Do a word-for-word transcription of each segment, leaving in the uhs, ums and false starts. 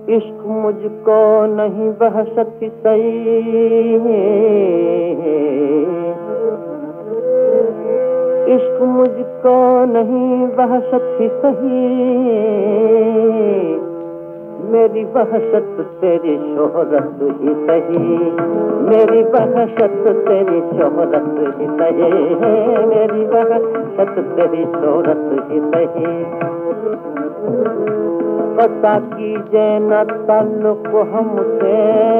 इश्क मुझको नहीं वहशत सही, इश्क मुझको नहीं वहशत सही, मेरी वहशत तेरी शोहरत ही सही, मेरी वहशत तेरी शोहरत ही सही, मेरी वहशत तेरी शोहरत ही सही। पता कीजिए न ताल्लुक हमसे,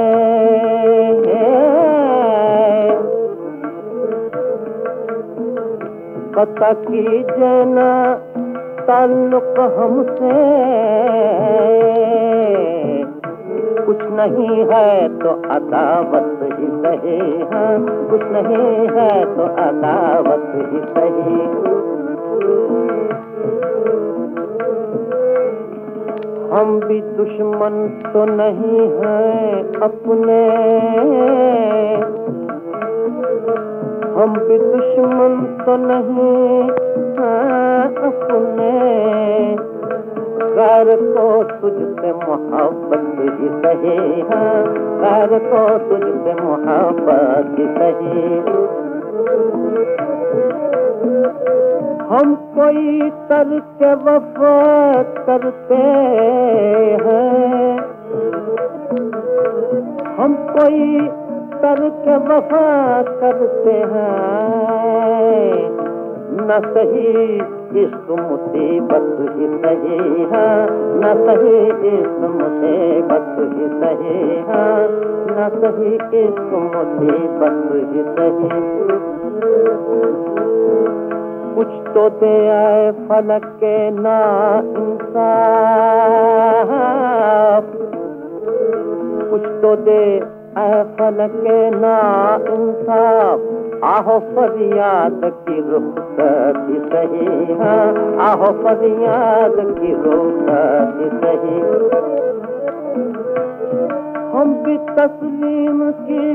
पता कीजिए न ताल्लुक हमसे, कुछ नहीं है तो अदावत ही सही, हाँ कुछ नहीं है तो अदावत ही सही। हम भी दुश्मन तो नहीं हैं अपने, हम भी दुश्मन तो नहीं हैं अपने, गैर को तुझसे मोहब्बत ही सही, हाँ गैर को तुझसे मोहब्बत ही सही। हम कोई तर्क वफा करते हैं, हम कोई तर्क वफा करते हैं, न सही इश्क मुसीबत ही सही, हाँ न सही इश्क मुसीबत ही सही, हाँ न सही इश्क मुसीबत ही सही। कुछ तो दे आए फलक के ना इंसाफ, कुछ तो दे आए फलक के ना इंसाफ, आहो फरियाद की रुखसत सही, हाँ आहो फरियाद की रुखसत सही। हम भी तस्लीम की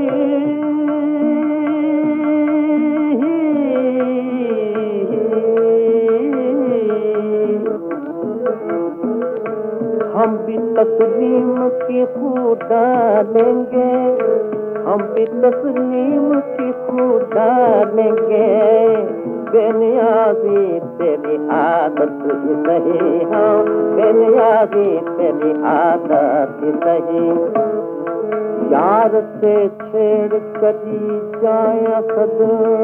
हम भी तस्लीम की खुदा लेंगे, हम भी तस्लीम की खुदा लेंगे, बेनियाज़ी तेरी आदत ही सही, हाँ बेनियाज़ी तेरी आदत ही सही। यार से छेड़ करी जाए सद,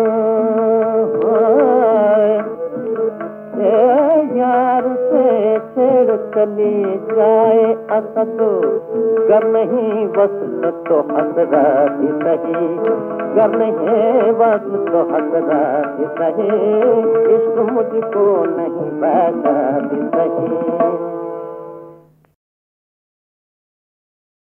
यार से छेड़ चली जाए असद, गर नहीं वस्ल तो हसरत ही सही, गर नहीं वस्ल तो हसरत ही सही, इश्क मुझको नहीं वहशत ही सही।